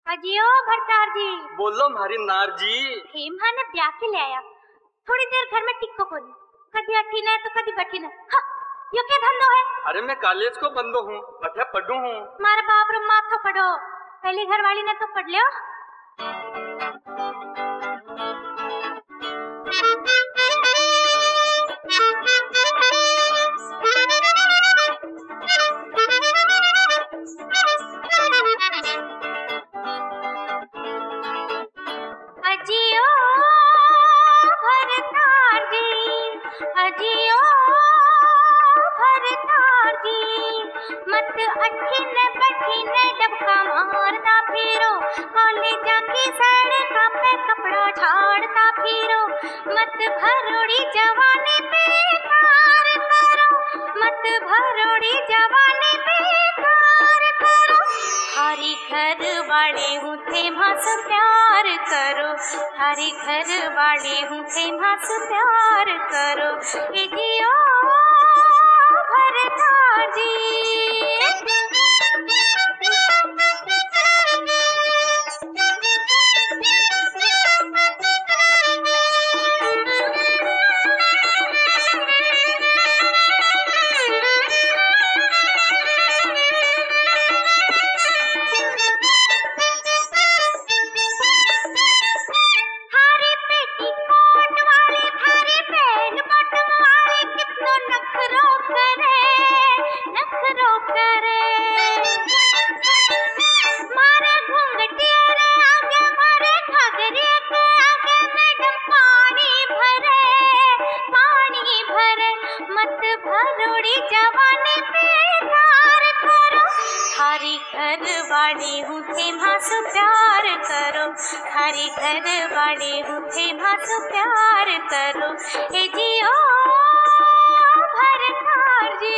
अजियो भरतार जी। बोलो मारी नार जी। हेमा ने ब्याह के ले आया, थोड़ी देर घर में टिक्को कोनी, कदी अठी न तो कदी बठी न। हाँ, यो क्या धंधो है? अरे मैं कॉलेज को बंदो हूँ, बठे पढ़ू हूँ। मारा बाप रो माथ तो पढ़ो, पहली घरवाली ने तो पढ़ लियो। अजियो भरतार जी, अजियो भरतार जी, मत अठी न बठी न डबका मारता फिरो, कॉलेज जाके सड़का पे कपड़ा झाड़ता फिरो, मत भरोड़ी जवानी बेकार करो, मत भरोड़ी जवानी बेकार करो, हरी घर वाले हूँ थे मास प्यार करो, हरी घर वाले हूँ थे मास प्यार करो, जियो भरतार जी। वाले हूँ थे मास प्यार करो, हरी घर वाले हूँ थे मास प्यार करो, ए जियो भरतार जी।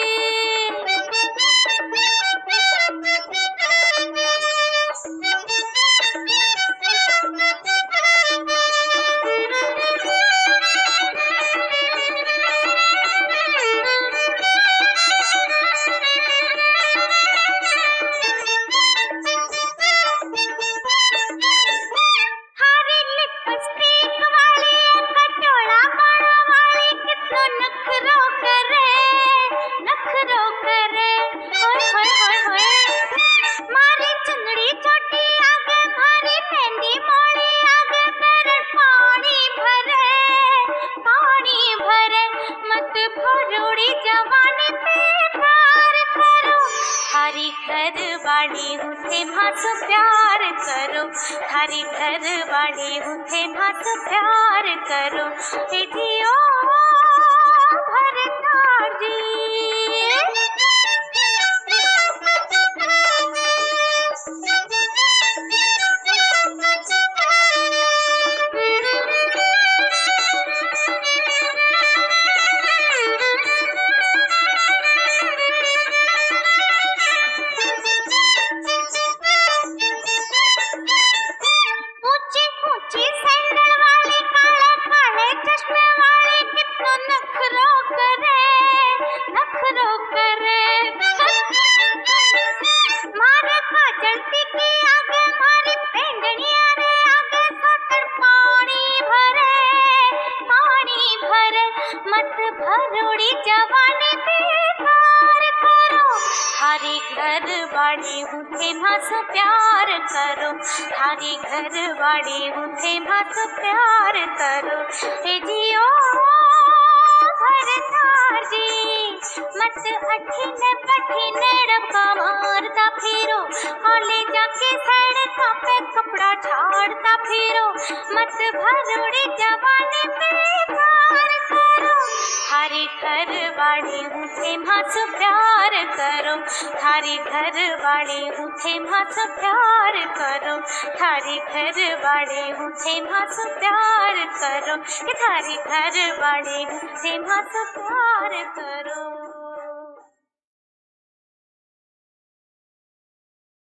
हरी घर वाले हूँ थे मास प्यार करो, हरी घर वाले हूँ थे मास प्यार करो, ए जियो भरतार जी। भरोड़ी जवानी बेकार करो, हरी घर वाले हूँ थे मास प्यार करो, हरी घर वाले हूँ थे मास प्यार करो, ए जियो भरतार जी। मत अठी न बठी न डबका मारता फिरो, कॉलेज जाके सड़का पे कपड़ा झाड़ता फिरो, मत भरोड़ी जवानी बेकार करो, हरी घर वाले हूँ थे मास प्यार करो, हरी घर वाले हूँ थे मास प्यार करो, हरी घर वाले हूँ थे मास प्यार करो, हरी घर वाले हूँ थे मास प्यार करो।